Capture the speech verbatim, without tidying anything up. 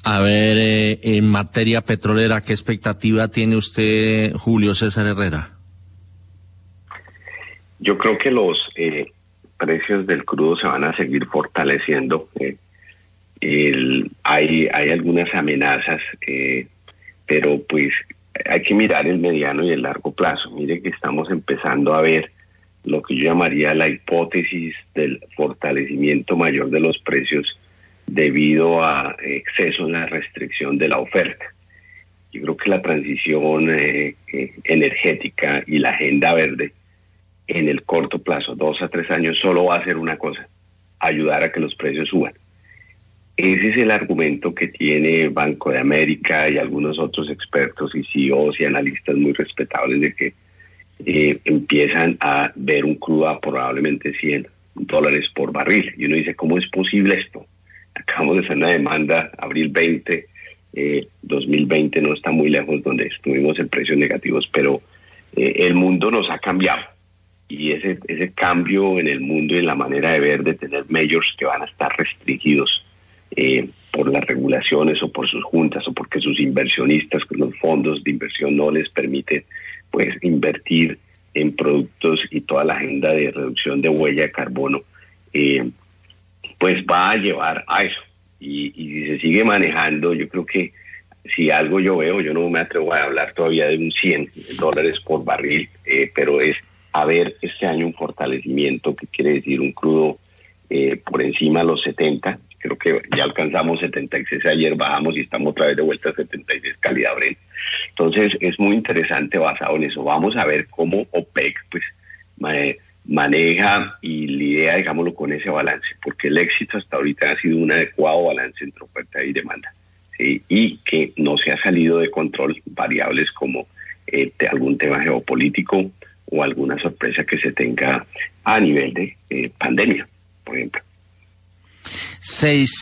A ver, eh, en materia petrolera, ¿qué expectativa tiene usted, Julio César Herrera? Yo creo que los eh, precios del crudo se van a seguir fortaleciendo. Eh, el, hay, hay algunas amenazas, eh, pero pues hay que mirar el mediano y el largo plazo. Mire que estamos empezando a ver lo que yo llamaría la hipótesis del fortalecimiento mayor de los precios debido a exceso en la restricción de la oferta. Yo creo que la transición eh, eh, energética y la agenda verde en el corto plazo, dos a tres años, solo va a hacer una cosa: ayudar a que los precios suban. Ese es el argumento que tiene Banco de América y algunos otros expertos y C E Os y analistas muy respetables, de que eh, empiezan a ver un crudo a probablemente cien dólares por barril. Y uno dice, ¿cómo es posible esto? Acabamos de hacer una demanda, abril veinte, eh, dos mil veinte no está muy lejos donde estuvimos en precios negativos, pero eh, el mundo nos ha cambiado. Y ese, ese cambio en el mundo y en la manera de ver, de tener majors que van a estar restringidos eh, por las regulaciones o por sus juntas o porque sus inversionistas, con los fondos de inversión, no les permiten pues invertir en productos y toda la agenda de reducción de huella de carbono, eh, pues va a llevar a eso. Y, y si se sigue manejando, yo creo que si algo yo veo, yo no me atrevo a hablar todavía de un cien dólares por barril, eh, pero es a ver este año un fortalecimiento, que quiere decir un crudo eh, por encima de los setenta. Creo que ya alcanzamos setenta y seis ayer, bajamos y estamos otra vez de vuelta a setenta y seis calidad Brent. Entonces es muy interesante basado en eso. Vamos a ver cómo OPEC pues maneja y lidia, digámoslo, con ese balance, porque el éxito hasta ahorita ha sido un adecuado balance entre oferta y demanda, ¿sí? Y que no se ha salido de control variables como eh, de algún tema geopolítico o alguna sorpresa que se tenga a nivel de eh, pandemia, por ejemplo. Seis